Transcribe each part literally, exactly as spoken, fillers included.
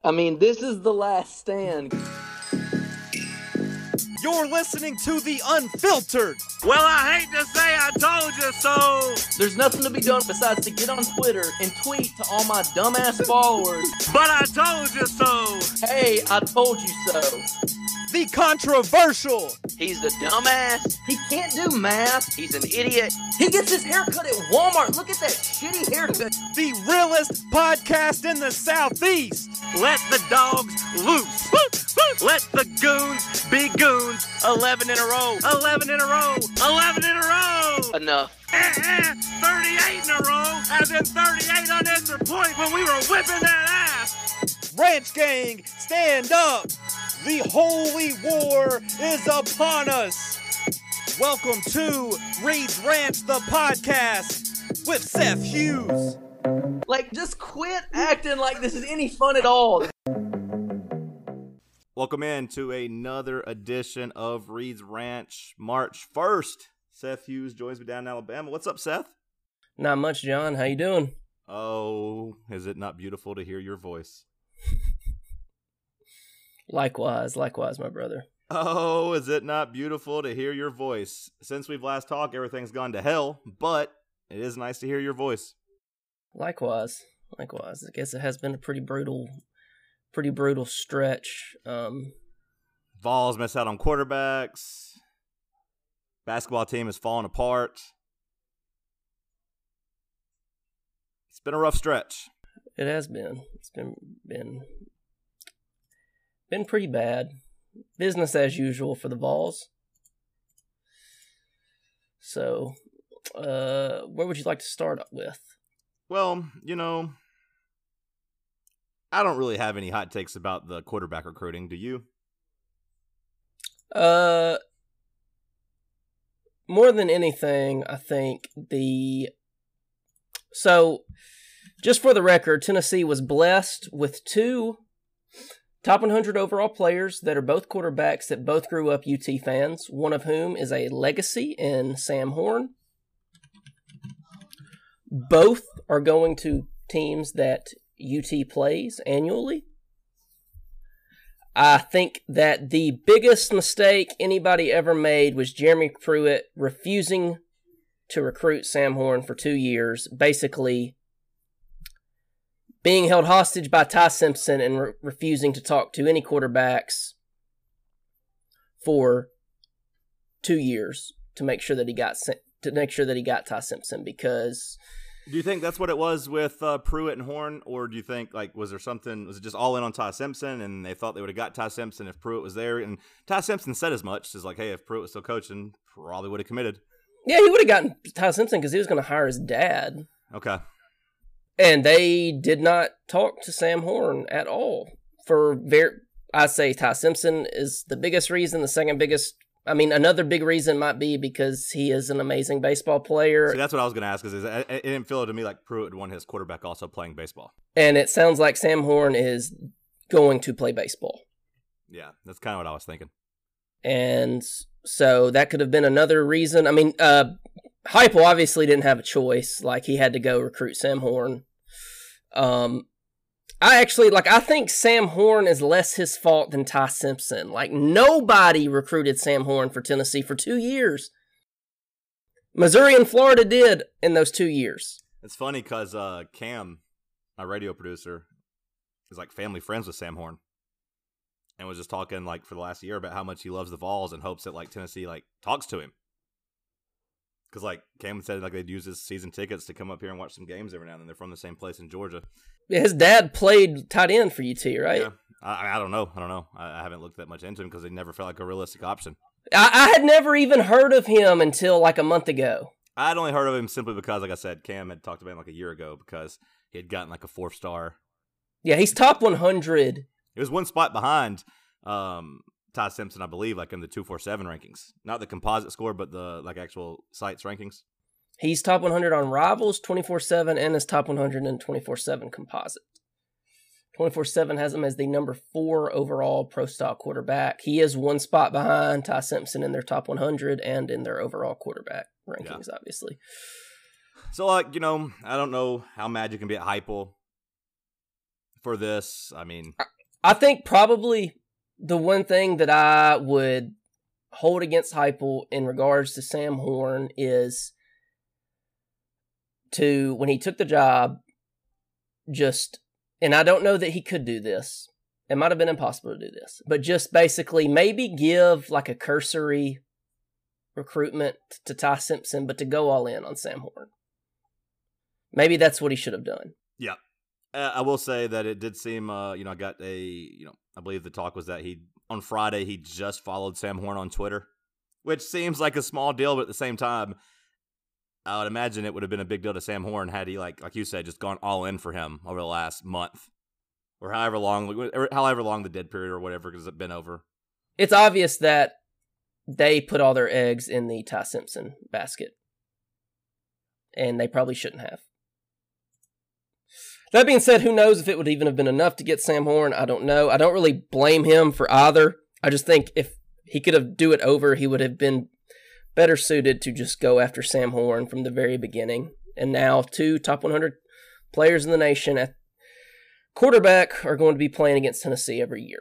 I mean, this is the last stand. You're listening to The Unfiltered. Well, I hate to say I told you so. There's nothing to be done besides to get on Twitter and tweet to all my dumbass followers. But I told you so. Hey, I told you so. The Controversial. He's a dumbass. He can't do math. He's an idiot. He gets his haircut at Walmart. Look at that shitty haircut. The realest podcast in the Southeast. Let the dogs loose. Let the goons be goons. Eleven in a row. Eleven in a row. Eleven in a row. Enough. Eh, eh, thirty-eight in a row. As in thirty-eight unanswered points when we were whipping that ass. Ranch Gang, stand up. The holy war is upon us. Welcome to Reed's Ranch, the podcast with Seth Hughes. Like, just quit acting like this is any fun at all. Welcome in to another edition of Reed's Ranch, March first. Seth Hughes joins me down in Alabama. What's up, Seth? Not much, John. How you doing? Oh, is it not beautiful to hear your voice? Likewise, likewise, my brother. Oh, is it not beautiful to hear your voice? Since we've last talked, everything's gone to hell, but it is nice to hear your voice. Likewise, likewise. I guess it has been a pretty brutal, pretty brutal stretch. Um, Vols miss out on quarterbacks. Basketball team is falling apart. It's been a rough stretch. It has been. It's been been been pretty bad. Business as usual for the Vols. So, uh, where would you like to start with? Well, you know, I don't really have any hot takes about the quarterback recruiting. Do you? Uh, more than anything, I think the... So, just for the record, Tennessee was blessed with two top one hundred overall players that are both quarterbacks that both grew up U T fans, one of whom is a legacy in Sam Horn. Both are going to teams that U T plays annually. I think that the biggest mistake anybody ever made was Jeremy Pruitt refusing to recruit Sam Horn for two years, basically being held hostage by Ty Simpson and re- refusing to talk to any quarterbacks for two years to make sure that he got to make sure that he got Ty Simpson. Because do you think that's what it was with uh, Pruitt and Horn, or do you think like was there something? Was it just all in on Ty Simpson, and they thought they would have got Ty Simpson if Pruitt was there? And Ty Simpson said as much, is like, hey, if Pruitt was still coaching, probably would have committed. Yeah, he would have gotten Ty Simpson because he was going to hire his dad. Okay. And they did not talk to Sam Horn at all. For very, I say Ty Simpson is the biggest reason. The second biggest, I mean, another big reason might be because he is an amazing baseball player. See, that's what I was going to ask. Is, is it, it didn't feel to me like Pruitt would want his quarterback also playing baseball. And it sounds like Sam Horn is going to play baseball. Yeah, that's kind of what I was thinking. And so that could have been another reason. I mean, uh, Heupel obviously didn't have a choice. Like, he had to go recruit Sam Horn. Um, I actually, like, I think Sam Horn is less his fault than Ty Simpson. Like, nobody recruited Sam Horn for Tennessee for two years. Missouri and Florida did in those two years. It's funny because uh, Cam, my radio producer, is like family friends with Sam Horn. And was just talking like for the last year about how much he loves the Vols and hopes that like Tennessee like talks to him. Because like Cam said, like they'd use his season tickets to come up here and watch some games every now and then. They're from the same place in Georgia. Yeah, his dad played tight end for U T, right? Yeah, I, I don't know. I don't know. I, I haven't looked that much into him because they never felt like a realistic option. I, I had never even heard of him until like a month ago. I'd only heard of him simply because, like I said, Cam had talked about him like a year ago because he had gotten like a four star. Yeah, he's top one hundred. It was one spot behind um, Ty Simpson, I believe, like in the two forty-seven rankings. Not the composite score, but the like actual sites rankings. He's top one hundred on Rivals, twenty-four seven, and is top one hundred in twenty-four seven composite. twenty-four seven has him as the number four overall pro style quarterback. He is one spot behind Ty Simpson in their top one hundred and in their overall quarterback rankings, yeah. Obviously. So, like, you know, I don't know how mad you can be at Heupel. for this. I mean, I think probably the one thing that I would hold against Heupel in regards to Sam Horn is to, when he took the job, just, and I don't know that he could do this. It might have been impossible to do this, but just basically maybe give like a cursory recruitment to Ty Simpson, but to go all in on Sam Horn. Maybe that's what he should have done. Yeah. Uh, I will say that it did seem, uh, you know, I got a, you know, I believe the talk was that he, on Friday, he just followed Sam Horn on Twitter, which seems like a small deal, but at the same time, I would imagine it would have been a big deal to Sam Horn had he, like, like you said, just gone all in for him over the last month, or however long, or however long the dead period or whatever has been over. It's obvious that they put all their eggs in the Ty Simpson basket, and they probably shouldn't have. That being said, who knows if it would even have been enough to get Sam Horn? I don't know. I don't really blame him for either. I just think if he could have do it over, he would have been better suited to just go after Sam Horn from the very beginning. And now two top one hundred players in the nation at quarterback are going to be playing against Tennessee every year.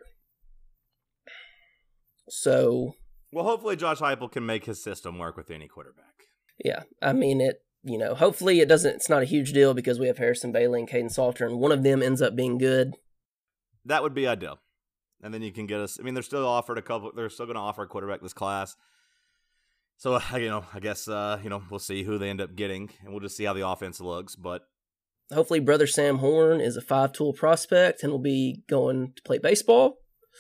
So, well, hopefully Josh Heupel can make his system work with any quarterback. Yeah, I mean it. You know, hopefully it doesn't. It's not a huge deal because we have Harrison Bailey and Caden Salter, and one of them ends up being good. That would be ideal, and then you can get us. I mean, they're still offered a couple. They're still going to offer a quarterback this class. So you know, I guess uh, you know we'll see who they end up getting, and we'll just see how the offense looks. But hopefully, brother Sam Horn is a five-tool prospect and will be going to play baseball,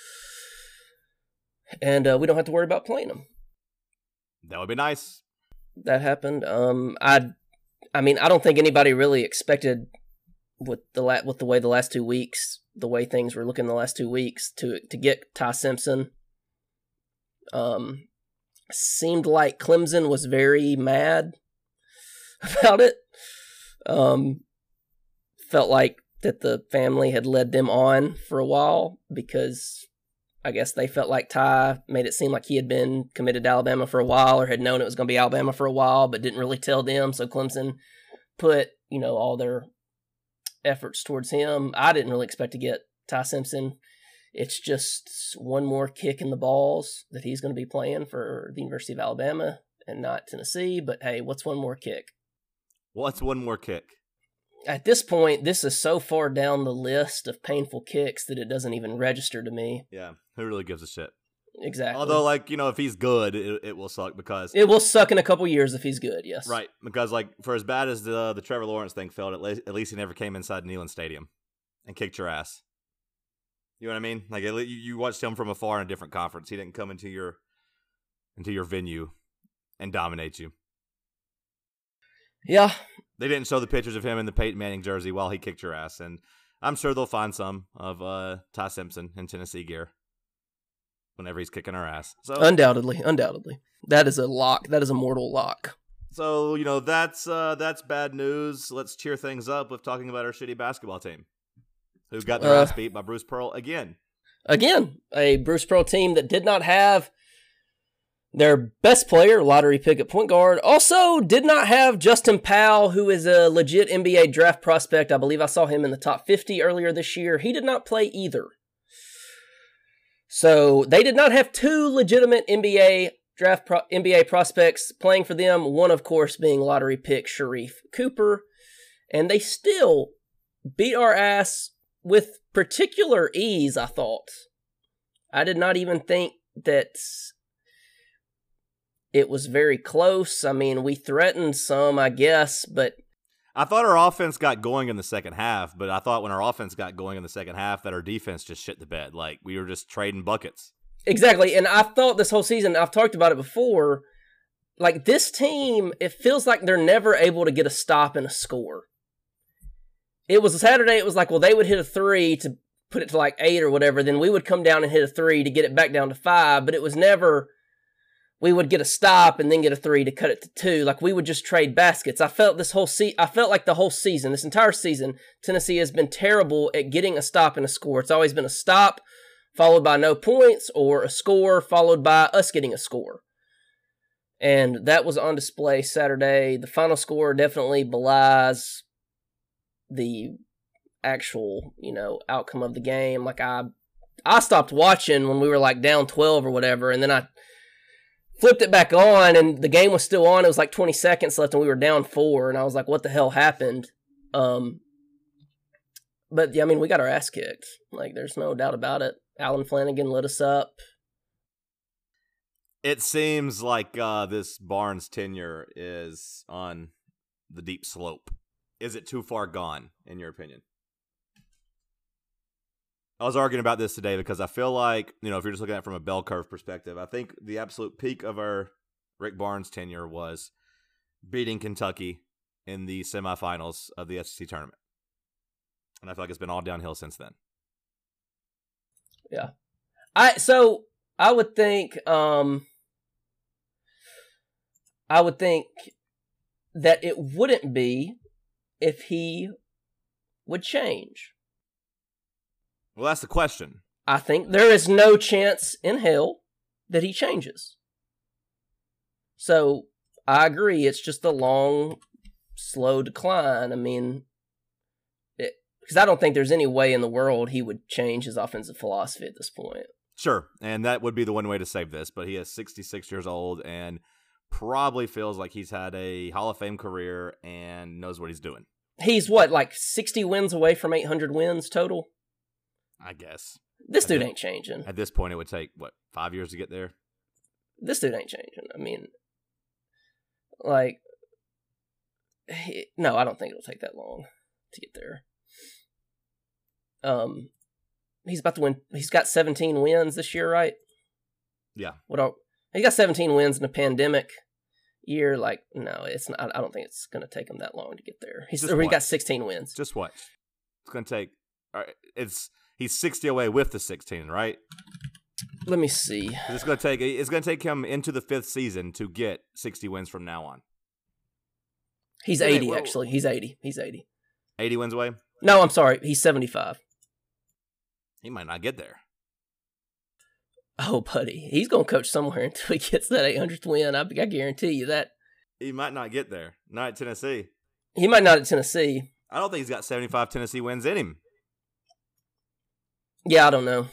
and uh, we don't have to worry about playing him. That would be nice. That happened. Um, I, I mean, I don't think anybody really expected with the la- with the way the last two weeks, the way things were looking the last two weeks, to to get Ty Simpson. Um, seemed like Clemson was very mad about it. Um, felt like that the family had led them on for a while because I guess they felt like Ty made it seem like he had been committed to Alabama for a while or had known it was going to be Alabama for a while, but didn't really tell them. So Clemson put, you know, all their efforts towards him. I didn't really expect to get Ty Simpson. It's just one more kick in the balls that he's going to be playing for the University of Alabama and not Tennessee. But hey, what's one more kick? What's one more kick? At this point, this is so far down the list of painful kicks that it doesn't even register to me. Yeah, who really gives a shit? Exactly. Although, like, you know, if he's good, it, it will suck because... It will suck in a couple years if he's good, yes. Right, because, like, for as bad as the the Trevor Lawrence thing felt, at least, at least he never came inside Neyland Stadium and kicked your ass. You know what I mean? Like, you, you watched him from afar in a different conference. He didn't come into your into your venue and dominate you. Yeah. They didn't show the pictures of him in the Peyton Manning jersey while he kicked your ass, and I'm sure they'll find some of uh, Ty Simpson in Tennessee gear whenever he's kicking our ass. So undoubtedly, undoubtedly, that is a lock. That is a mortal lock. So you know that's uh, that's bad news. Let's cheer things up with talking about our shitty basketball team, who got their uh, ass beat by Bruce Pearl again. Again, a Bruce Pearl team that did not have their best player, lottery pick at point guard, also did not have Justin Powell, who is a legit N B A draft prospect. I believe I saw him in the top fifty earlier this year. He did not play either. So they did not have two legitimate N B A draft pro- N B A prospects playing for them. One, of course, being lottery pick Sharif Cooper. And they still beat our ass with particular ease, I thought. I did not even think that it was very close. I mean, we threatened some, I guess, but... I thought our offense got going in the second half, but I thought when our offense got going in the second half that our defense just shit the bed. Like, we were just trading buckets. Exactly, and I thought this whole season, I've talked about it before, like, this team, it feels like they're never able to get a stop and a score. It was a Saturday, it was like, well, they would hit a three to put it to, like, eight or whatever, then we would come down and hit a three to get it back down to five, but it was never... we would get a stop and then get a three to cut it to two. Like, we would just trade baskets. I felt this whole se- I felt like the whole season, this entire season, Tennessee has been terrible at getting a stop and a score. It's always been a stop followed by no points or a score followed by us getting a score. And that was on display Saturday. The final score definitely belies the actual, you know, outcome of the game. Like I, I stopped watching when we were like down twelve or whatever, and then I flipped it back on, and the game was still on. It was like twenty seconds left, and we were down four, and I was like, "What the hell happened?" Um, but yeah, I mean, we got our ass kicked. Like, there's no doubt about it. Alan Flanagan lit us up. It seems like uh, this Barnes tenure is on the deep slope. Is it too far gone, in your opinion? I was arguing about this today because I feel like, you know, if you're just looking at it from a bell curve perspective, I think the absolute peak of our Rick Barnes tenure was beating Kentucky in the semifinals of the S E C tournament. And I feel like it's been all downhill since then. Yeah. I so I would think um I would think that it wouldn't be if he would change. Well, that's the question. I think there is no chance in hell that he changes. So I agree. It's just a long, slow decline. I mean, because I don't think there's any way in the world he would change his offensive philosophy at this point. Sure, and that would be the one way to save this, but he is sixty-six years old and probably feels like he's had a Hall of Fame career and knows what he's doing. He's what, like sixty wins away from eight hundred wins total? I guess. This At dude the- ain't changing. At this point, it would take, what, five years to get there? This dude ain't changing. I mean, like, he, no, I don't think it'll take that long to get there. Um, he's about to win. He's got seventeen wins this year, right? Yeah. What? Are, he got seventeen wins in a pandemic year. Like, no, it's not. I don't think it's going to take him that long to get there. He's Just or he what? got sixteen wins. Just what? It's going to take, all right, it's, he's sixty away with the sixteen, right? Let me see. 'Cause It's going to take, it's going to take him into the fifth season to get sixty wins from now on. He's Wait, eighty, whoa. actually. He's eighty. He's eighty. eighty wins away? No, I'm sorry. He's seventy-five. He might not get there. Oh, buddy. He's going to coach somewhere until he gets that eight hundredth win. I, I guarantee you that. He might not get there. Not at Tennessee. He might not at Tennessee. I don't think he's got seventy-five Tennessee wins in him. Yeah, I don't know.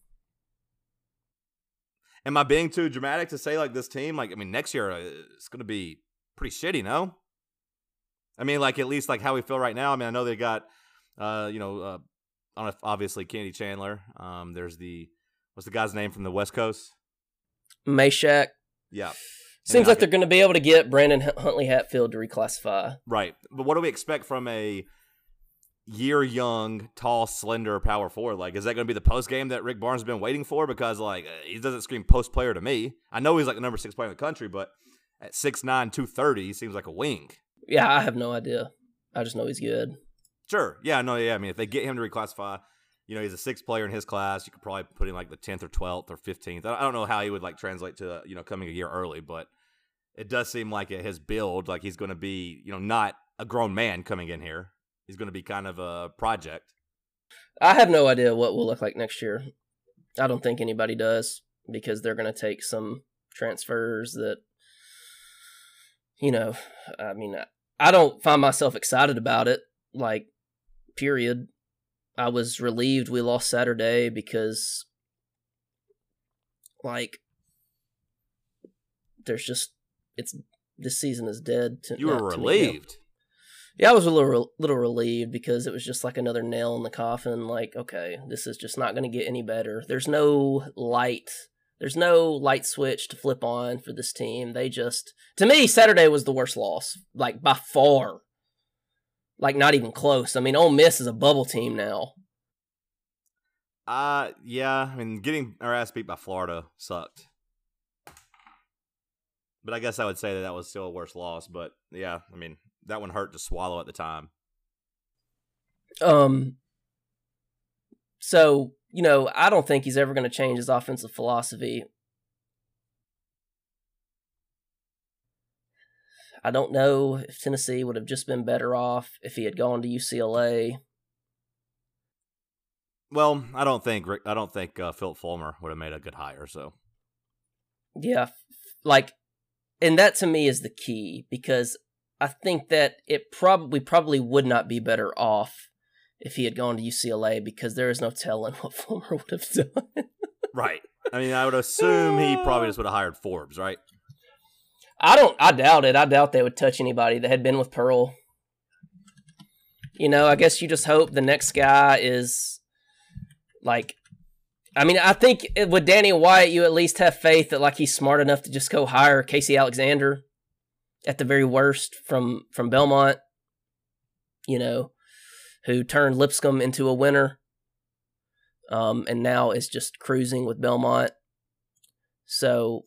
Am I being too dramatic to say, like, this team, like, I mean, next year uh, it's going to be pretty shitty, no? I mean, like, at least, like, how we feel right now. I mean, I know they got, uh, you know, uh, I don't know if obviously Kennedy Chandler. Um, there's the, what's the guy's name from the West Coast? Meshack. Yeah. Seems And I like they're going to be able to get Brandon H- Huntley Hatfield to reclassify. Right. But what do we expect from a year young, tall, slender power forward? Like, is that going to be the post game that Rick Barnes has been waiting for? Because, like, he doesn't scream post player to me. I know he's like the number six player in the country, but at six nine, two thirty, he seems like a wing. Yeah, I have no idea. I just know he's good. Sure. Yeah, no, yeah. I mean, if they get him to reclassify, you know, he's a sixth player in his class. You could probably put him like the tenth or twelfth or fifteenth. I don't know how he would like translate to, you know, coming a year early, but it does seem like at his build, like he's going to be, you know, not a grown man coming in here. He's going to be kind of a project. I have no idea what we'll look like next year. I don't think anybody does because they're going to take some transfers that, you know, I mean, I don't find myself excited about it. Like, period. I was relieved we lost Saturday because, like, there's just, it's, this season is dead. To, You were not to me now. relieved. Yeah, I was a little little relieved because it was just like another nail in the coffin. Like, okay, this is just not going to get any better. There's no light. There's no light switch to flip on for this team. They just, to me, Saturday was the worst loss, like by far. Like, not even close. I mean, Ole Miss is a bubble team now. Uh, yeah. I mean, getting our ass beat by Florida sucked. But I guess I would say that that was still a worse loss. But yeah, I mean, that one hurt to swallow at the time. Um. So, you know, I don't think he's ever going to change his offensive philosophy. I don't know if Tennessee would have just been better off if he had gone to U C L A. Well, I don't think Rick, I don't think uh, Philip Fulmer would have made a good hire. So Yeah, like, and that to me is the key because I think that it probably probably would not be better off if he had gone to U C L A, because there is no telling what Fulmer would have done. Right. I mean, I would assume he probably just would have hired Forbes, right? I don't. I doubt it. I doubt they would touch anybody that had been with Pearl. You know, I guess you just hope the next guy is like. I mean, I think with Danny White, you at least have faith that like he's smart enough to just go hire Casey Alexander, at the very worst, from from Belmont. You know, who turned Lipscomb into a winner, um, and now is just cruising with Belmont. So.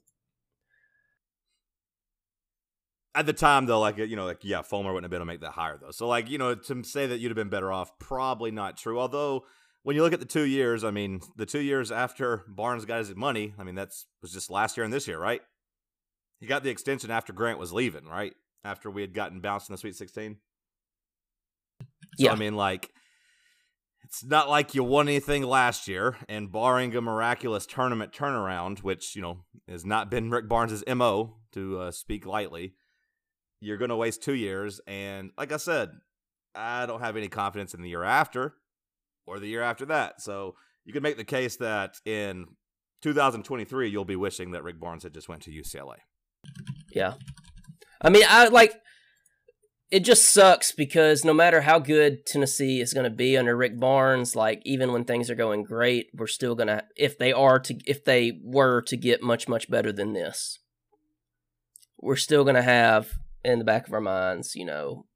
At the time, though, like, you know, like, yeah, Fulmer wouldn't have been able to make that hire, though. So, like, you know, to say that you'd have been better off, probably not true. Although, when you look at the two years, I mean, the two years after Barnes got his money, I mean, that's was just last year and this year, right? He got the extension after Grant was leaving, right? After we had gotten bounced in the Sweet sixteen. So, yeah. I mean, like, it's not like you won anything last year, and barring a miraculous tournament turnaround, which, you know, has not been Rick Barnes' M O, to uh, speak lightly, you're going to waste two years, and like I said, I don't have any confidence in the year after or the year after that. So you could make the case that in two thousand twenty-three, you'll be wishing that Rick Barnes had just went to U C L A. Yeah. I mean, I like, it just sucks because no matter how good Tennessee is going to be under Rick Barnes, like even when things are going great, we're still going to, if they are to, if they were to get much, much better than this, we're still going to have in the back of our minds, you know,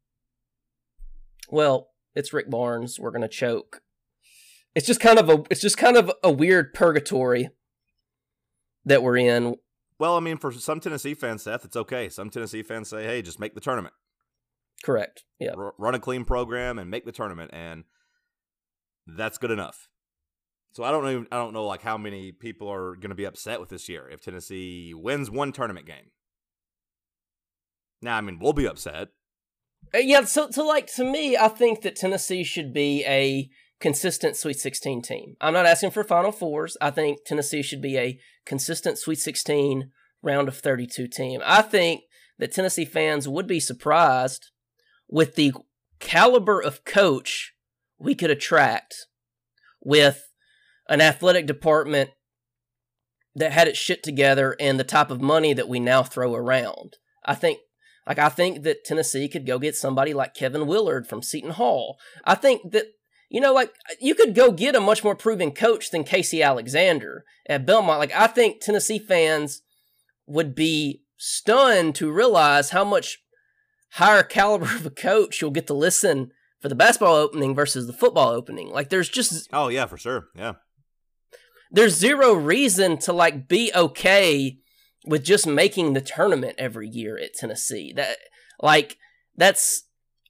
well, it's Rick Barnes, we're going to choke. It's just kind of a, it's just kind of a weird purgatory that we're in. Well, I mean, for some Tennessee fans, Seth, it's okay. Some Tennessee fans say, hey, just make the tournament. Correct. Yeah. R- run a clean program and make the tournament, and that's good enough. So I don't know, I don't know like how many people are going to be upset with this year if Tennessee wins one tournament game. Now, I mean, we'll be upset. Uh, yeah, so, so like, to me, I think that Tennessee should be a consistent Sweet sixteen team. I'm not asking for Final Fours. I think Tennessee should be a consistent Sweet sixteen round of thirty-two team. I think that Tennessee fans would be surprised with the caliber of coach we could attract with an athletic department that had its shit together and the type of money that we now throw around. I think Like, I think that Tennessee could go get somebody like Kevin Willard from Seton Hall. I think that, you know, like, you could go get a much more proven coach than Casey Alexander at Belmont. Like, I think Tennessee fans would be stunned to realize how much higher caliber of a coach you'll get to listen for the basketball opening versus the football opening. Like, there's just... Oh, yeah, for sure. Yeah. There's zero reason to, like, be okay with just making the tournament every year at Tennessee. That, like, that's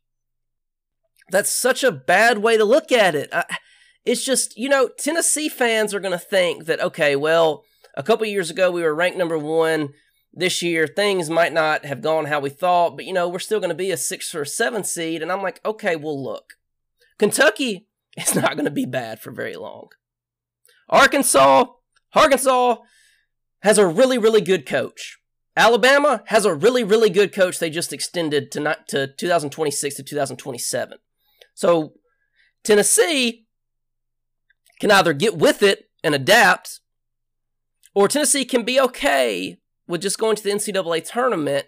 that's such a bad way to look at it. I, it's just, you know, Tennessee fans are going to think that, okay, well, a couple years ago we were ranked number one. This year things might not have gone how we thought, but, you know, we're still going to be a six or a seven seed. And I'm like, okay, well, look, Kentucky is not going to be bad for very long. Arkansas, Arkansas has a really, really good coach. Alabama has a really, really good coach they just extended to not, to two thousand twenty-six to two thousand twenty-seven. So Tennessee can either get with it and adapt, or Tennessee can be okay with just going to the N C double A tournament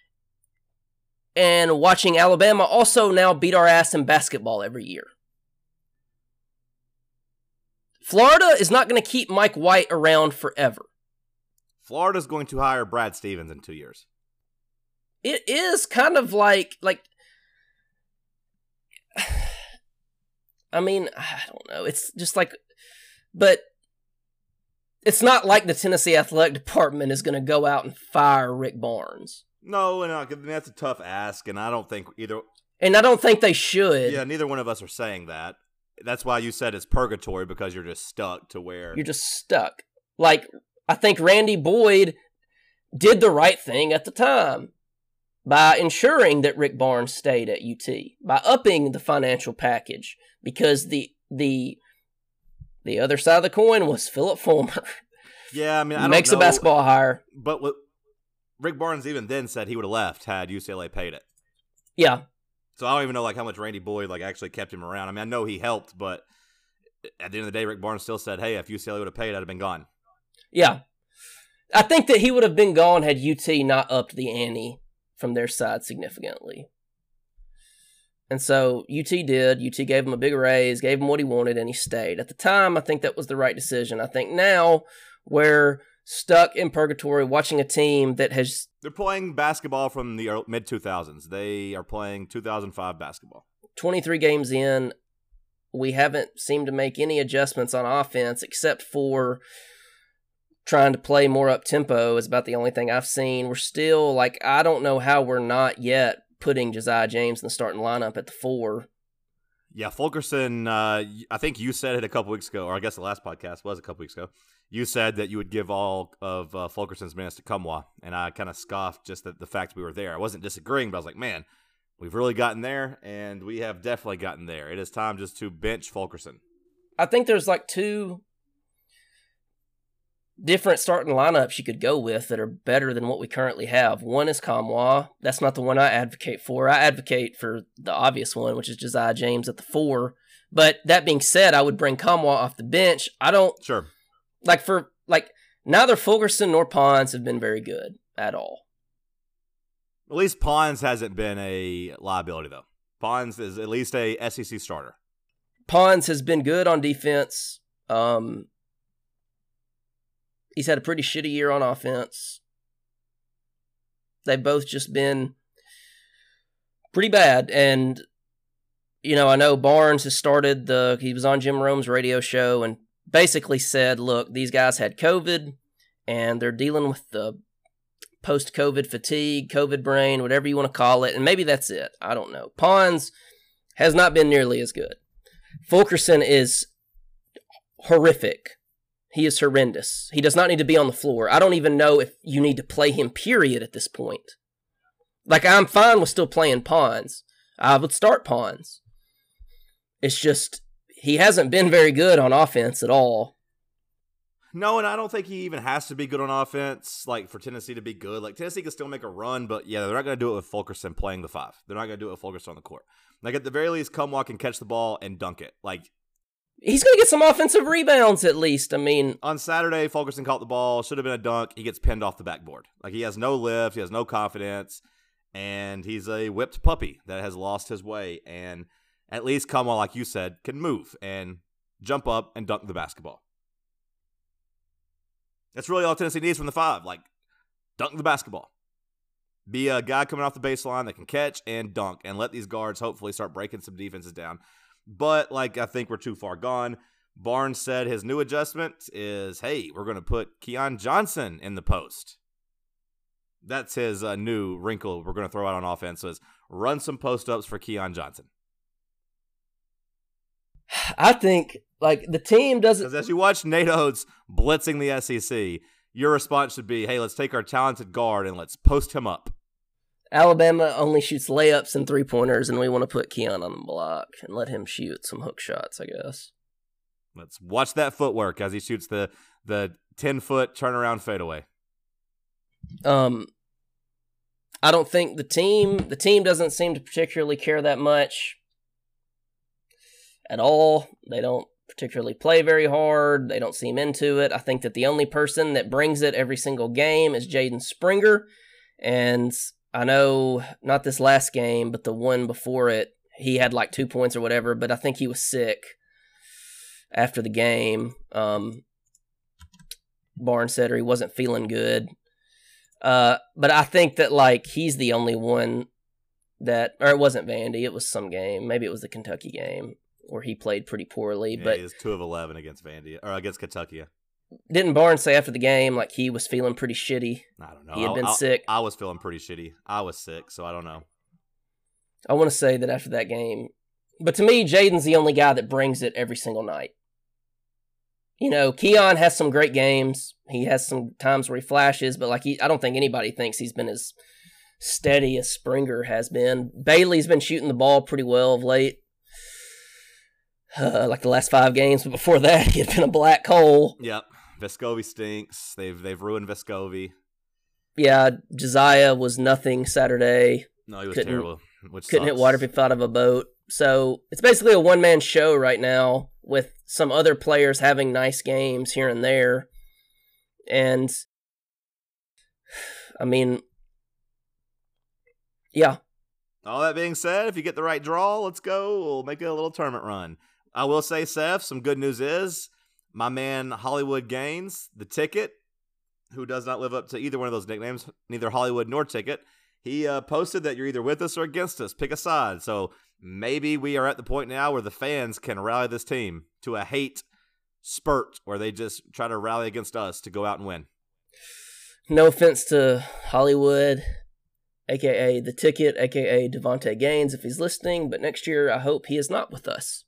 and watching Alabama also now beat our ass in basketball every year. Florida is not going to keep Mike White around forever. Florida's going to hire Brad Stevens in two years. It is kind of like, like, I mean, I don't know. It's just like, but it's not like the Tennessee Athletic Department is going to go out and fire Rick Barnes. No, and uh, that's a tough ask, and I don't think either. And I don't think they should. Yeah, neither one of us are saying that. That's why you said it's purgatory, because you're just stuck to where you're just stuck. Like, I think Randy Boyd did the right thing at the time by ensuring that Rick Barnes stayed at U T, by upping the financial package, because the the the other side of the coin was Philip Fulmer. Yeah, I mean, I don't makes know, a basketball hire. But what Rick Barnes even then said he would have left had U C L A paid it. Yeah. So I don't even know like how much Randy Boyd like actually kept him around. I mean, I know he helped, but at the end of the day, Rick Barnes still said, "Hey, if U C L A would have paid, I'd have been gone." Yeah, I think that he would have been gone had U T not upped the ante from their side significantly. And so U T did. U T gave him a big raise, gave him what he wanted, and he stayed. At the time, I think that was the right decision. I think now we're stuck in purgatory watching a team that has... They're playing basketball from the mid two thousands. They are playing two thousand five basketball. twenty-three games in, we haven't seemed to make any adjustments on offense except for trying to play more up-tempo is about the only thing I've seen. We're still, like, I don't know how we're not yet putting Josiah James in the starting lineup at the four. Yeah, Fulkerson, uh, I think you said it a couple weeks ago, or I guess the last podcast was a couple weeks ago. You said that you would give all of uh, Fulkerson's minutes to Nkamhoua, and I kind of scoffed just at the fact we were there. I wasn't disagreeing, but I was like, man, we've really gotten there, and we have definitely gotten there. It is time just to bench Fulkerson. I think there's like two different starting lineups you could go with that are better than what we currently have. One is Nkamhoua. That's not the one I advocate for. I advocate for the obvious one, which is Josiah James at the four. But that being said, I would bring Nkamhoua off the bench. I don't... Sure. Like, for... Like, neither Fulkerson nor Pons have been very good at all. At least Pons hasn't been a liability, though. Pons is at least a S E C starter. Pons has been good on defense. Um... He's had a pretty shitty year on offense. They've both just been pretty bad. And, you know, I know Barnes has started the, he was on Jim Rome's radio show and basically said, look, these guys had COVID and they're dealing with the post-COVID fatigue, COVID brain, whatever you want to call it. And maybe that's it. I don't know. Pons has not been nearly as good. Fulkerson is horrific. He is horrendous. He does not need to be on the floor. I don't even know if you need to play him, period, at this point. Like, I'm fine with still playing Pons. I would start Pons. It's just, he hasn't been very good on offense at all. No, and I don't think he even has to be good on offense, like, for Tennessee to be good. Like, Tennessee can still make a run, but, yeah, they're not going to do it with Fulkerson playing the five. They're not going to do it with Fulkerson on the court. Like, at the very least, Nkamhoua can catch the ball and dunk it. Like, he's going to get some offensive rebounds at least. I mean, on Saturday, Fulkerson caught the ball, should have been a dunk. He gets pinned off the backboard. Like, he has no lift, he has no confidence, and he's a whipped puppy that has lost his way. And at least Nkamhoua, like you said, can move and jump up and dunk the basketball. That's really all Tennessee needs from the five. Like, dunk the basketball. Be a guy coming off the baseline that can catch and dunk, and let these guards hopefully start breaking some defenses down. But, like, I think we're too far gone. Barnes said his new adjustment is, hey, we're going to put Keon Johnson in the post. That's his uh, new wrinkle we're going to throw out on offense, is run some post-ups for Keon Johnson. I think, like, the team doesn't... Because as you watch Nate Oates blitzing the S E C, your response should be, hey, let's take our talented guard and let's post him up. Alabama only shoots layups and three-pointers, and we want to put Keon on the block and let him shoot some hook shots, I guess. Let's watch that footwork as he shoots the the ten-foot turnaround fadeaway. Um, I don't think the team the team doesn't seem to particularly care that much at all. They don't particularly play very hard. They don't seem into it. I think that the only person that brings it every single game is Jaden Springer, and I know not this last game, but the one before it, he had like two points or whatever, but I think he was sick after the game. Um, Barnes said, or he wasn't feeling good. Uh, but I think that like he's the only one that, or it wasn't Vandy, it was some game. Maybe it was the Kentucky game where he played pretty poorly. Yeah, but he was two of eleven against Vandy, or against Kentucky. Didn't Barnes say after the game like he was feeling pretty shitty? I don't know. He had I, been I, sick. I was feeling pretty shitty. I was sick, so I don't know. I want to say that after that game. But to me, Jaden's the only guy that brings it every single night. You know, Keon has some great games. He has some times where he flashes, but like he, I don't think anybody thinks he's been as steady as Springer has been. Bailey's been shooting the ball pretty well of late. Uh, like the last five games, but before that, he had been a black hole. Yep. Vescovi stinks. They've they've ruined Vescovi. Yeah, Josiah was nothing Saturday. No, he was couldn't, terrible. Which couldn't hit sucks. water if he thought of a boat. So it's basically a one-man show right now with some other players having nice games here and there. And, I mean, yeah. All that being said, if you get the right draw, let's go. We'll make it a little tournament run. I will say, Seth, some good news is my man Hollywood Gaines, the Ticket, who does not live up to either one of those nicknames, neither Hollywood nor Ticket, he uh, posted that you're either with us or against us. Pick a side. So maybe we are at the point now where the fans can rally this team to a hate spurt where they just try to rally against us to go out and win. No offense to Hollywood, a k a. The Ticket, a k a. Devontae Gaines, if he's listening, but next year I hope he is not with us.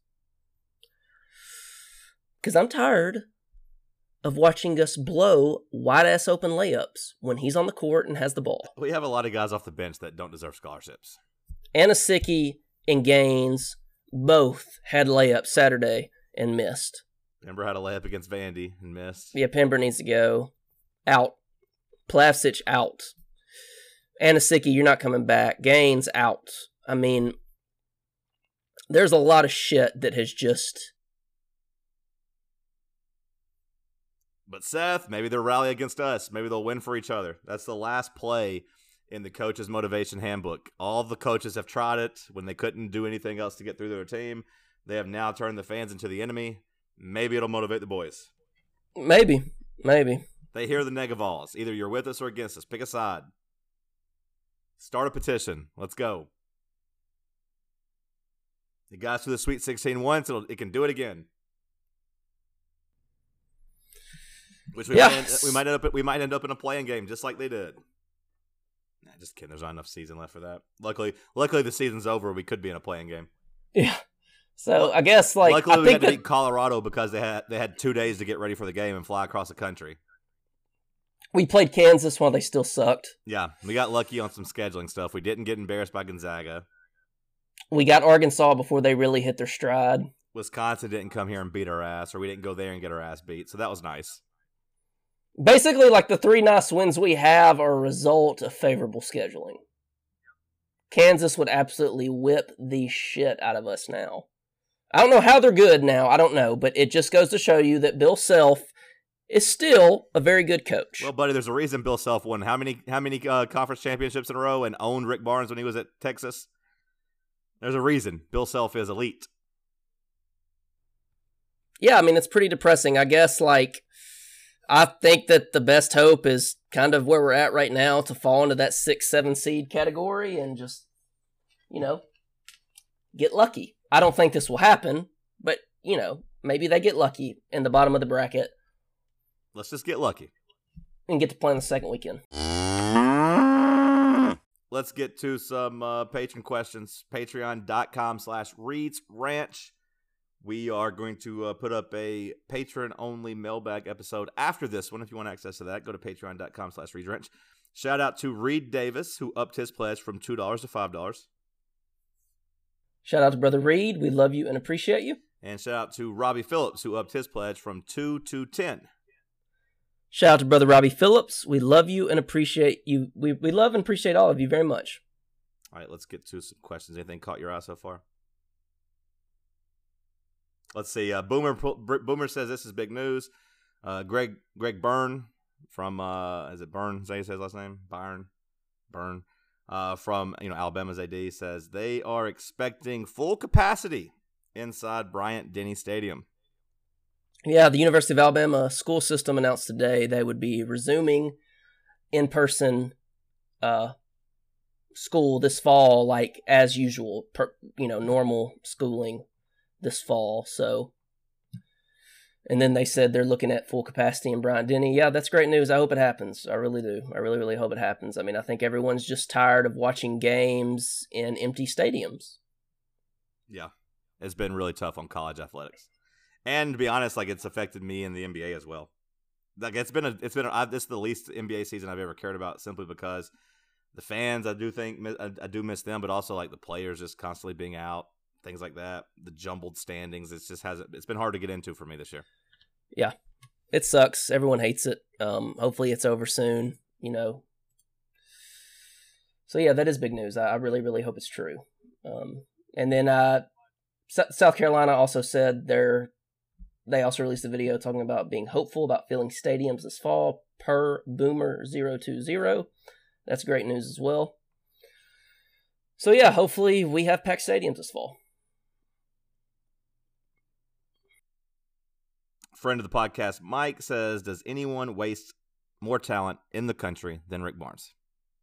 Because I'm tired of watching us blow wide-ass open layups when he's on the court and has the ball. We have a lot of guys off the bench that don't deserve scholarships. Anasicki and Gaines both had layups Saturday and missed. Pember had a layup against Vandy and missed. Yeah, Pember needs to go. Out. Plavsic out. Anasicki, you're not coming back. Gaines out. I mean, there's a lot of shit that has just... But Seth, maybe they'll rally against us. Maybe they'll win for each other. That's the last play in the coach's motivation handbook. All the coaches have tried it when they couldn't do anything else to get through their team. They have now turned the fans into the enemy. Maybe it'll motivate the boys. Maybe. Maybe. They hear the Negavols. Either you're with us or against us. Pick a side. Start a petition. Let's go. It got to the Sweet sixteen once. It'll, it can do it again. Which we, yeah. might end, we might end up we might end up in a playing game just like they did. Nah, just kidding. There's not enough season left for that. Luckily, luckily the season's over. We could be in a playing game. Yeah. So I guess like luckily I we think had to that, beat Colorado because they had they had two days to get ready for the game and fly across the country. we played Kansas while they still sucked. Yeah, we got lucky on some scheduling stuff. We didn't get embarrassed by Gonzaga. We got Arkansas before they really hit their stride. Wisconsin didn't come here and beat our ass, or we didn't go there and get our ass beat. So that was nice. Basically, like the three nice wins we have are a result of favorable scheduling. Kansas would absolutely whip the shit out of us now. I don't know how they're good now. I don't know. But it just goes to show you that Bill Self is still a very good coach. Well, buddy, there's a reason Bill Self won how many how many uh, conference championships in a row and owned Rick Barnes when he was at Texas. There's a reason Bill Self is elite. Yeah, I mean, it's pretty depressing. I guess, like, I think that the best hope is kind of where we're at right now to fall into that six, seven seed category and just, you know, get lucky. I don't think this will happen, but, you know, maybe they get lucky in the bottom of the bracket. Let's just get lucky. And get to play on the second weekend. Let's get to some uh, patron questions. Patreon.com slash Reeds Ranch. We are going to uh, put up a patron-only mailbag episode after this one. If you want access to that, go to patreon.com slash Reed Ranch. Shout out to Reed Davis, who upped his pledge from two dollars to five dollars. Shout out to Brother Reed. We love you and appreciate you. And shout out to Robbie Phillips, who upped his pledge from two to ten. Shout out to Brother Robbie Phillips. We love you and appreciate you. We, we love and appreciate all of you very much. All right, let's get to some questions. Anything caught your eye so far? Let's see. Uh, Boomer Boomer says this is big news. Uh, Greg Greg Byrne from uh, is it Byrne? Is that how you say his last name? Byron Byrne uh, from you know Alabama's A D says they are expecting full capacity inside Bryant Denny Stadium. Yeah, the University of Alabama school system announced today they would be resuming in-person uh, school this fall, like as usual, per, you know, normal schooling this fall. So, and then they said they're looking at full capacity in Bryant Denny. Yeah, that's great news. I hope it happens. I really do. I really, really hope it happens. I mean, I think everyone's just tired of watching games in empty stadiums. Yeah, it's been really tough on college athletics. And to be honest, like it's affected me in the N B A as well. Like it's been a, it's been a, this is the least N B A season I've ever cared about, simply because the fans, I do think I, I do miss them, but also like the players just constantly being out, things like that. The jumbled standings, it's just hasn't. It's been hard to get into for me this year. Yeah, it sucks. Everyone hates it. Um, hopefully it's over soon. You know, So yeah, that is big news. I, I really, really hope it's true. Um, and then uh, S- South Carolina also said they're they also released a video talking about being hopeful about filling stadiums this fall per Boomer zero two zero. That's great news as well. So yeah, hopefully we have packed stadiums this fall. Friend of the podcast, Mike, says, does anyone waste more talent in the country than Rick Barnes?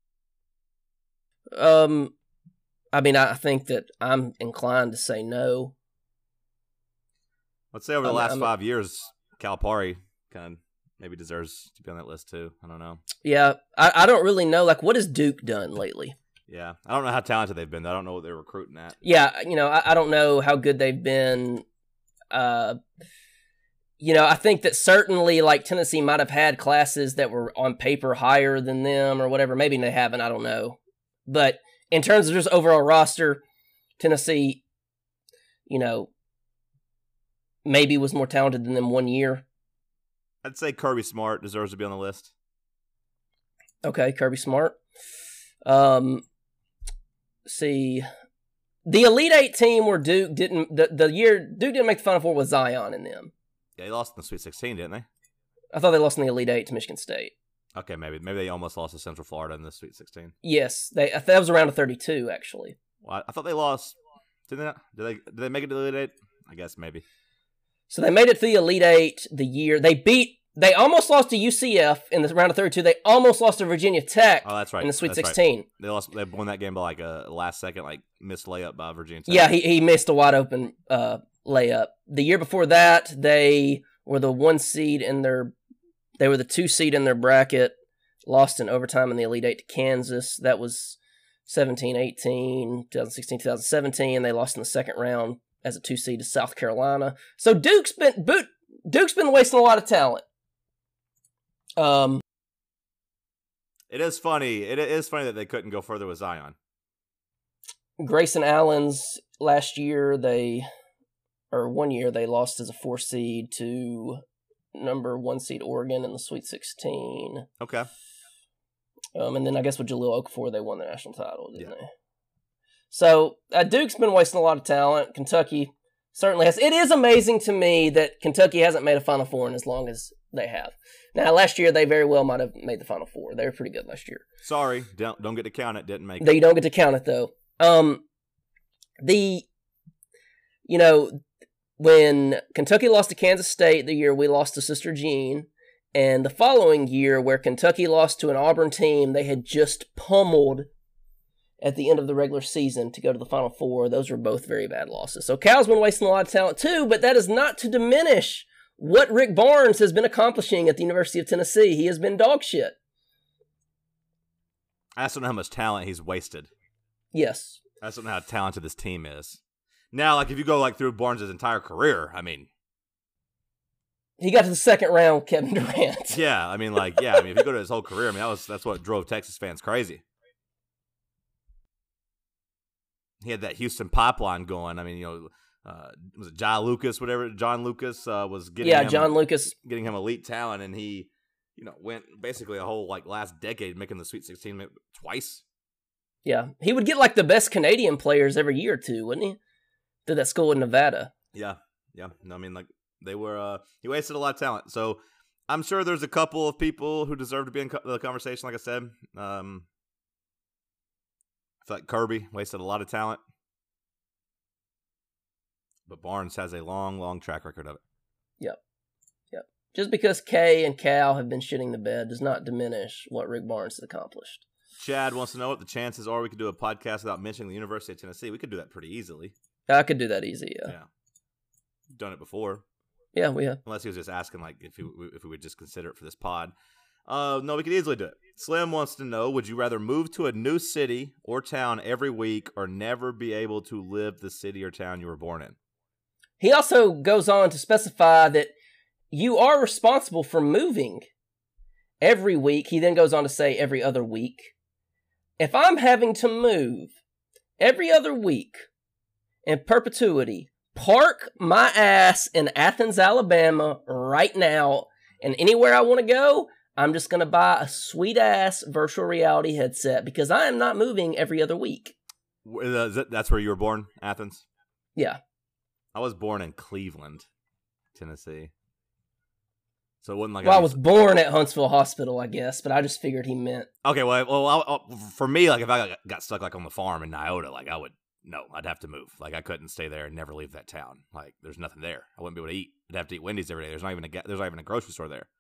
Um, I mean, I think that I'm inclined to say no. Let's say over the I'm, last I'm, five years, Calipari kind of maybe deserves to be on that list too. I don't know. Yeah, I, I don't really know. Like, what has Duke done lately? Yeah, I don't know how talented they've been. I don't know what they're recruiting at. Yeah, you know, I, I don't know how good they've been. Uh, you know, I think that certainly, like, Tennessee might have had classes that were on paper higher than them or whatever. Maybe they haven't. I don't know. But in terms of just overall roster, Tennessee, you know, maybe was more talented than them one year. I'd say Kirby Smart deserves to be on the list. Okay, Kirby Smart. Um, see, the Elite Eight team where Duke didn't the, the year Duke didn't make the Final Four with Zion in them. Yeah, they lost in the Sweet sixteen, didn't they? I thought they lost in the Elite Eight to Michigan State. Okay, maybe maybe they almost lost to Central Florida in the Sweet sixteen. Yes, they that was around a thirty-two actually. Well, I, I thought they lost. Did they? Not? Did they? Did they make it to the Elite Eight? I guess maybe. So they made it to the Elite Eight the year they beat. They almost lost to U C F in the round of thirty-two. They almost lost to Virginia Tech. Oh, that's right. In the Sweet that's sixteen. Right. They lost. They won that game by like a last second, like missed layup by Virginia Tech. Yeah, he he missed a wide open uh, layup. The year before that, they were the one seed in their. They were the two seed in their bracket. Lost in overtime in the Elite Eight to Kansas. That was seventeen eighteen, twenty sixteen, twenty seventeen. They lost in the second round as a two seed to South Carolina. So Duke's been Duke's been wasting a lot of talent. Um, it is funny. It is funny that they couldn't go further with Zion. Grayson Allen's last year, they or one year they lost as a four seed to number one seed Oregon in the Sweet sixteen. Okay. Um, and then I guess with Jahlil Okafor, they won the national title, didn't yeah. they? So uh, Duke's been wasting a lot of talent. Kentucky certainly has. It is amazing to me that Kentucky hasn't made a Final Four in as long as they have. Now, last year, they very well might have made the Final Four. They were pretty good last year. Sorry, don't don't get to count it. Didn't make it. They don't get to count it, though. Um, the, you know, when Kentucky lost to Kansas State the year we lost to Sister Jean, and the following year where Kentucky lost to an Auburn team they had just pummeled at the end of the regular season to go to the Final Four, those were both very bad losses. So Cal's been wasting a lot of talent too, but that is not to diminish what Rick Barnes has been accomplishing at the University of Tennessee. He has been dog shit. I just don't know how much talent he's wasted. Yes. I just don't know how talented this team is. Now, like, if you go, like, through Barnes' entire career, I mean... He got to the second round, Kevin Durant. Yeah, I mean, like, yeah, I mean, if you go to his whole career, I mean, that was that's what drove Texas fans crazy. He had that Houston pipeline going. I mean, you know, uh, was it John Lucas, whatever? John Lucas uh, was getting yeah, him, John Lucas getting him elite talent, and he, you know, went basically a whole like last decade making the Sweet sixteen twice. Yeah, he would get like the best Canadian players every year too, wouldn't he? Did that school in Nevada? Yeah, yeah. No, I mean, like they were. Uh, he wasted a lot of talent. So I'm sure there's a couple of people who deserve to be in co- the conversation. Like I said, um, I feel like Kirby wasted a lot of talent. But Barnes has a long, long track record of it. Yep. Yep. Just because Kay and Cal have been shitting the bed does not diminish what Rick Barnes has accomplished. Chad wants to know what the chances are we could do a podcast without mentioning the University of Tennessee. We could do that pretty easily. I could do that easy, yeah. Yeah. Done it before. Yeah, we have. Unless he was just asking like if, he, if we would just consider it for this pod. Uh, no, we could easily do it. Slim wants to know, would you rather move to a new city or town every week or never be able to live the city or town you were born in? He also goes on to specify that you are responsible for moving every week. He then goes on to say every other week. If I'm having to move every other week in perpetuity, park my ass in Athens, Alabama right now, and anywhere I want to go, I'm just going to buy a sweet-ass virtual reality headset because I am not moving every other week. Is that- That's where you were born, Athens? Yeah. I was born in Cleveland, Tennessee. So it wasn't like Well, I I was born at Huntsville Hospital, I guess, but I just figured he meant... Okay, well, well, I, I, for me, like if I got, got stuck like on the farm in Nyota, like I would no, I'd have to move. Like I couldn't stay there and never leave that town. Like there's nothing there. I wouldn't be able to eat. I'd have to eat Wendy's every day. There's not even a ga- there's not even a grocery store there.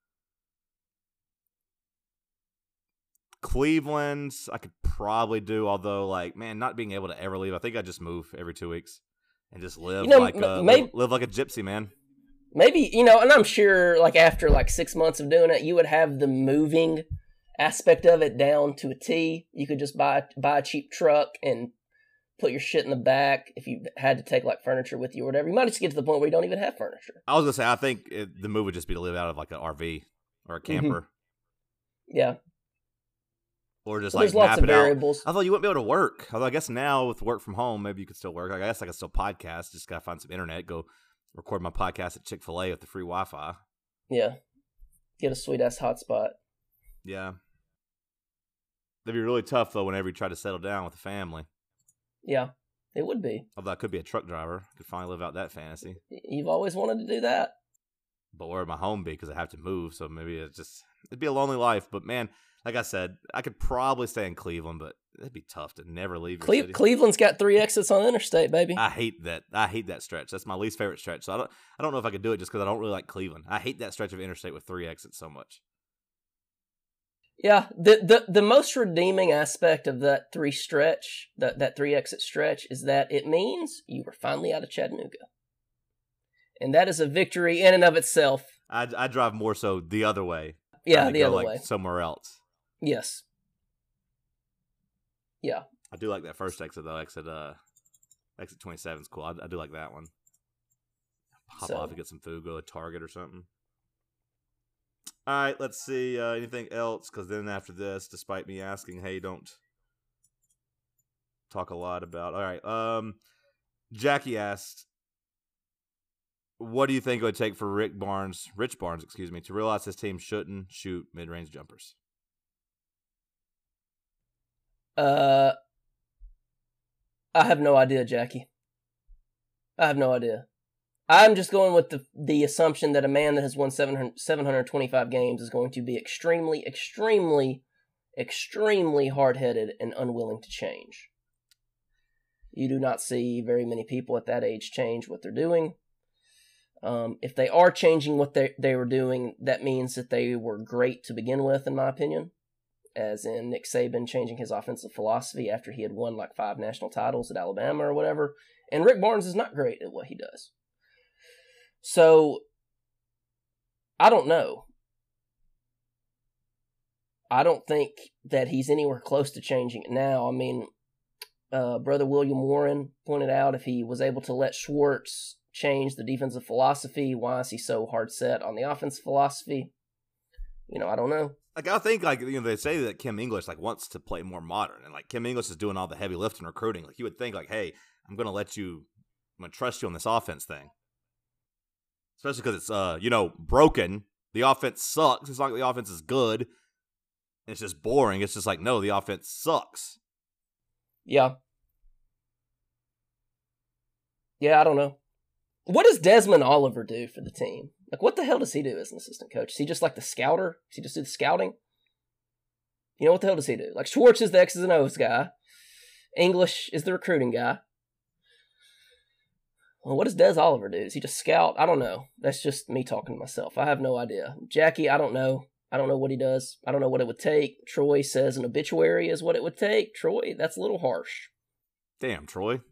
Cleveland, I could probably do, although like man, not being able to ever leave. I think I'd just move every two weeks and just live You know, like a, m- maybe- live, live like a gypsy, man. Maybe, you know, and I'm sure, like, after, like, six months of doing it, you would have the moving aspect of it down to a T. You could just buy, buy a cheap truck and put your shit in the back if you had to take, like, furniture with you or whatever. You might just get to the point where you don't even have furniture. I was gonna say, I think it, the move would just be to live out of like an R V or a camper, Yeah. or just Well, like there's lots map of it out. variables. I thought you wouldn't be able to work. Although I guess now with work from home, maybe you could still work. I guess I could still podcast. Just gotta find some internet. Go record my podcast at Chick-fil-A with the free Wi-Fi. Yeah. Get a sweet-ass hotspot. Yeah. That'd be really tough, though, whenever you try to settle down with a family. Yeah, it would be. Although I could be a truck driver. I could finally live out that fantasy. You've always wanted to do that. But where would my home be? Because I have to move, so maybe it's just... It'd be a lonely life. But, man, like I said, I could probably stay in Cleveland, but it'd be tough to never leave your Cle- city. Cleveland's got three exits on the interstate, baby. I hate that. I hate that stretch. That's my least favorite stretch. So I don't. I don't know if I could do it just because I don't really like Cleveland. I hate that stretch of interstate with three exits so much. Yeah, the, the the most redeeming aspect of that three stretch, that, that three exit stretch, is that it means you were finally out of Chattanooga. And that is a victory in and of itself. I I drive more so the other way. Yeah, trying to the go, other like, way. somewhere else. Yes. Yeah. I do like that first exit though. Exit uh, exit twenty seven is cool. I, I do like that one. Hop So- off and get some food. Go to Target or something. All right, let's see. Uh, anything else? Because then after this, despite me asking, hey, don't talk a lot about. All right. Um, Jackie asked, "What do you think it would take for Rick Barnes, Rich Barnes, excuse me, to realize his team shouldn't shoot mid-range jumpers?" Uh, I have no idea, Jackie. I have no idea. I'm just going with the the assumption that a man that has won seven hundred, seven hundred twenty-five games is going to be extremely, extremely, extremely hard-headed and unwilling to change. You do not see very many people at that age change what they're doing. Um, if they are changing what they they were doing, that means that they were great to begin with, in my opinion. As in Nick Saban changing his offensive philosophy after he had won like five national titles at Alabama or whatever. And Rick Barnes is not great at what he does. So, I don't know. I don't think that he's anywhere close to changing it now. I mean, uh, Brother William Warren pointed out if he was able to let Schwartz change the defensive philosophy, why is he so hard set on the offensive philosophy? You know, I don't know. Like I think, like you know, they say that Kim English like wants to play more modern, and like Kim English is doing all the heavy lifting recruiting. Like you would think, like, hey, I'm going to let you, I'm going to trust you on this offense thing, especially because it's uh, you know, broken. The offense sucks. It's not like the offense is good. It's just boring. It's just like no, the offense sucks. Yeah. Yeah, I don't know. What does Desmond Oliver do for the team? Like, what the hell does he do as an assistant coach? Is he just like the scouter? Does he just do the scouting? You know, what the hell does he do? Like, Schwartz is the X's and O's guy. English is the recruiting guy. Well, what does Des Oliver do? Does he just scout? I don't know. That's just me talking to myself. I have no idea. Jackie, I don't know. I don't know what he does. I don't know what it would take. Troy says an obituary is what it would take. Troy, that's a little harsh. Damn, Troy.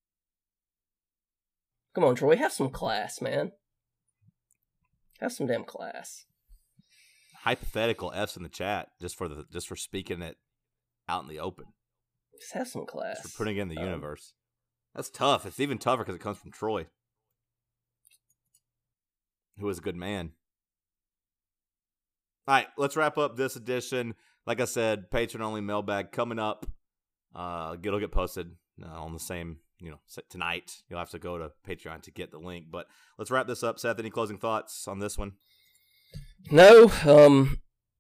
Come on, Troy, have some class, man. Have some damn class. Hypothetical F's in the chat just for the just for speaking it out in the open. Just have some class. Just for putting it in the Um, universe. That's tough. It's even tougher because it comes from Troy, who is a good man. All right, let's wrap up this edition. Like I said, patron-only mailbag coming up. Uh, it'll get posted uh, on the same, you know, tonight. You'll have to go to Patreon to get the link. But let's wrap this up. Seth, any closing thoughts on this one? No, um,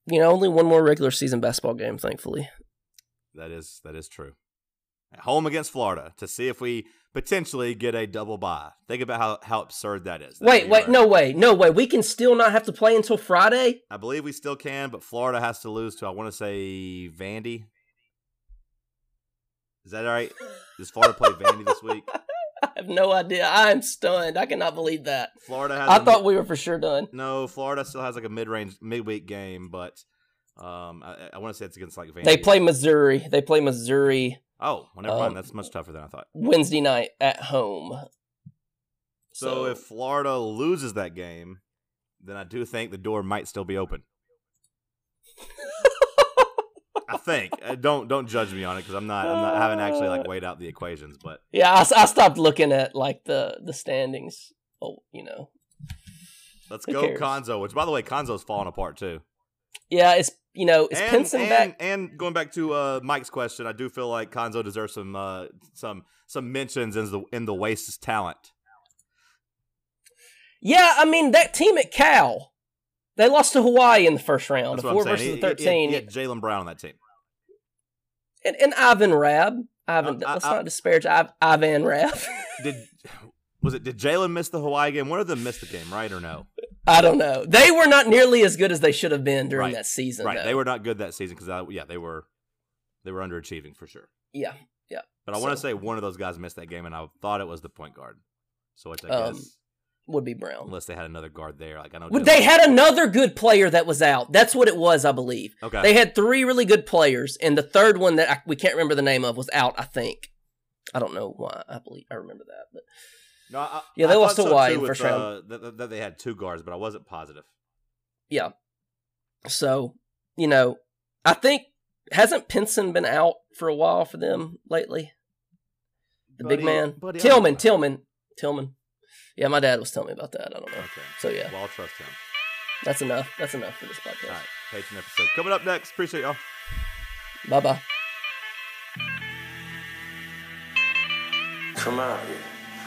you know, only one more regular season basketball game, thankfully. That is that is true. At home against Florida to see if we potentially get a double bye. Think about how, how absurd that is. That wait, wait, are, no way, no way. We can still not have to play until Friday? I believe we still can, but Florida has to lose to, I want to say, Vandy. Is that all right? Does Florida play Vandy this week? I have no idea. I am stunned. I cannot believe that. Florida has I a thought mid- we were for sure done. No, Florida still has like a mid-range, midweek game, but um, I, I want to say it's against like Vandy. They play Missouri. They play Missouri. Oh, well, never um, mind. That's much tougher than I thought. Wednesday night at home. So, So, if Florida loses that game, then I do think the door might still be open. I think. Uh, Don't don't judge me on it because I'm not. I'm not. I haven't actually like weighed out the equations, but yeah, I, I stopped looking at like the the standings. Oh, you know. let's Who go cares? Konzo. Which, by the way, Konzo's falling apart too. Yeah, it's you know, is and, Pinson and, back? And going back to uh, Mike's question, I do feel like Konzo deserves some uh, some some mentions in the in the Waste's talent. Yeah, I mean that team at Cal, they lost to Hawaii in the first round, That's a what four I'm saying. versus He- a he- thirteen, He had, he had Jalen Brown on that team. and, and Ivan Rab. Ivan, Uh, I- let's I- not disparage Iv- Ivan Rab. Did was it? Did Jalen miss the Hawaii game? One of them missed the game, right or no? I don't know. They were not nearly as good as they should have been during Right. that season. Right, though. they were not good that season because yeah, they were they were underachieving for sure. Yeah, yeah. But I want to So- say one of those guys missed that game, and I thought it was the point guard. So which I Um, guess Would be Brown. unless they had another guard there, like I know Well, Jalen- They had another good player that was out. That's what it was, I believe. okay. They had three really good players, and the third one that I, we can't remember the name of was out, I think. I don't know why. I believe I remember that. But no, I, Yeah, they I lost thought to so, Hawaii too, in with, first round. uh, that, that they had two guards, but I wasn't positive. yeah. So, you know, I think, hasn't Pinson been out for a while for them lately? The Buddy- big man? buddy, I Tillman, don't- Tillman, Tillman. Yeah, my dad was telling me about that. I don't know. Okay. So, yeah, Well, I'll trust him. that's enough. That's enough for this podcast. All right. Patron episode coming up next. Appreciate y'all. Bye-bye. Come out here.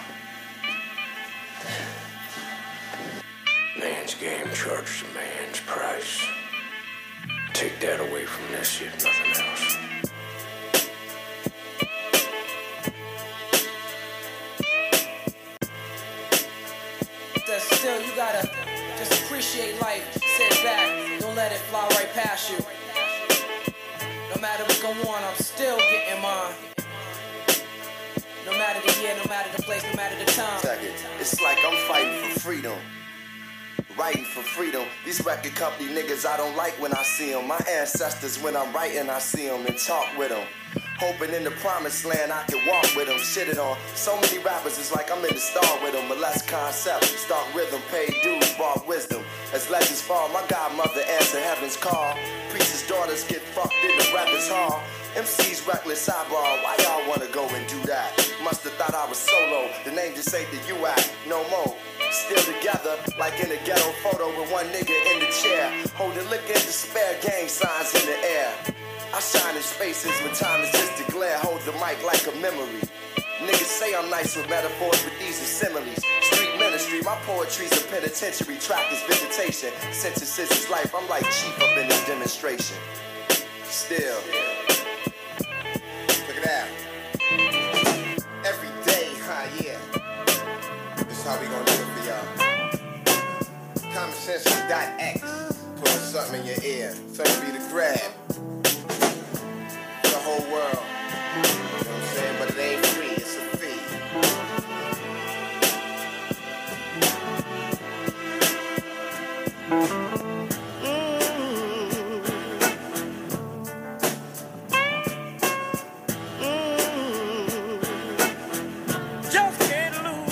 Man's game charges a man's price. Take that away from this, if nothing else. That still, you gotta just appreciate life. Sit back, don't let it fly right past you. No matter what go on, I'm still getting mine. No matter the year, no matter the place, no matter the time. Check it. It's like I'm fighting for freedom. Writing for freedom. These record company niggas I don't like when I see them. My ancestors when I'm writing I see them and talk with them. Hoping in the promised land I can walk with them. Shitted on so many rappers, it's like I'm in the star with them. But less concept, start rhythm, paid dues, brought wisdom. As legends fall, my godmother answer heaven's call. Priest's daughters get fucked in the rappers hall. M C's reckless eyeball, why y'all wanna go and do that? Must've thought I was solo, the name just ain't the U act, no more. Still together, like in a ghetto photo with one nigga in the chair. Holding liquor and despair, gang signs in the air. I shine in spaces when time is just a glare. Hold the mic like a memory. Niggas say I'm nice with metaphors, but these are similes. Street ministry, my poetry's a penitentiary. Track is visitation. Sentences is life, I'm like chief up in this demonstration. Still. Look at that. Every day, huh, yeah. This is how we gonna do it for y'all. Common sense is dot X. Putting something in your ear. Something for you to grab. For the whole world. You know what I'm saying? But it ain't free, it's a fee. Just can't lose.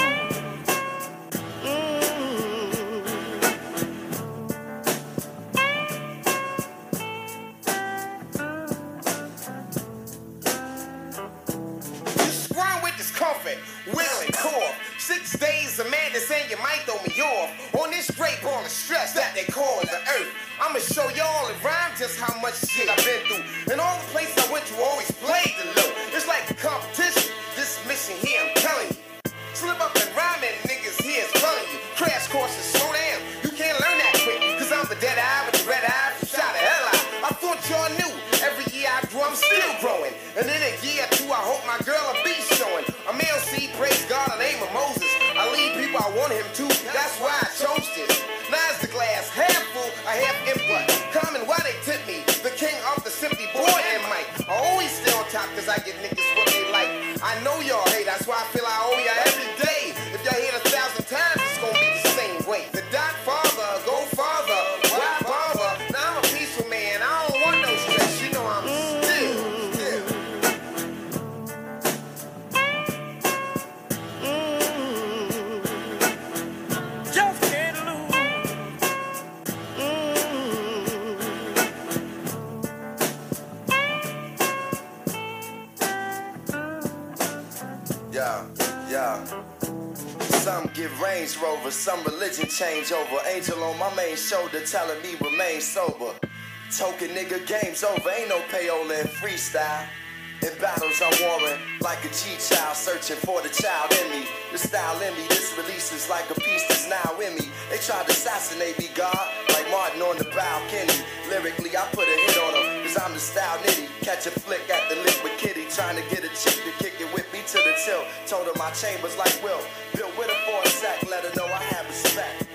You squirm with discomfort, wiggling, cough. Six days of madness and you might throw me off. On this great ball of stress that they call the earth. I'ma show y'all in rhyme just how much shit I've been through. And all the places I went to always played the low. It's like a competition, this mission here, I'm telling you. Slip up and rhyme and niggas here is telling you. Crash courses, slow down, you can't learn that quick. Cause I'm the dead eye with the red eye from shot of hell too, that's why I chose this. Now is the glass half full, or half empty. Common, why they tip me? The king of the simply boy and Mike. I always stay on top cause I get niggas what they like. I know y'all hate, that's why I feel I owe y'all every day. If y'all hate a thousand times, it's gonna be the same way. The dot father, go farther, why bother? Now I'm a peaceful man, I don't want no stress. You know I'm still, still. Just can't lose. Yeah, yeah. Some give Range Rover, some religion change over. Angel on my main shoulder telling me remain sober. Token nigga, game's over, ain't no payola in freestyle. In battles I'm warring like a G-child, searching for the child in me. The style in me, this release is like a piece that's now in me. They tried to assassinate me, God, like Martin on the balcony. Lyrically, I put a hit on them, cause I'm the style nitty. Catch a flick at the liquid kitty, trying to get a chick to kick it with me to the tilt. Told her my chambers like Will, built with her for a sack, let her know I have respect.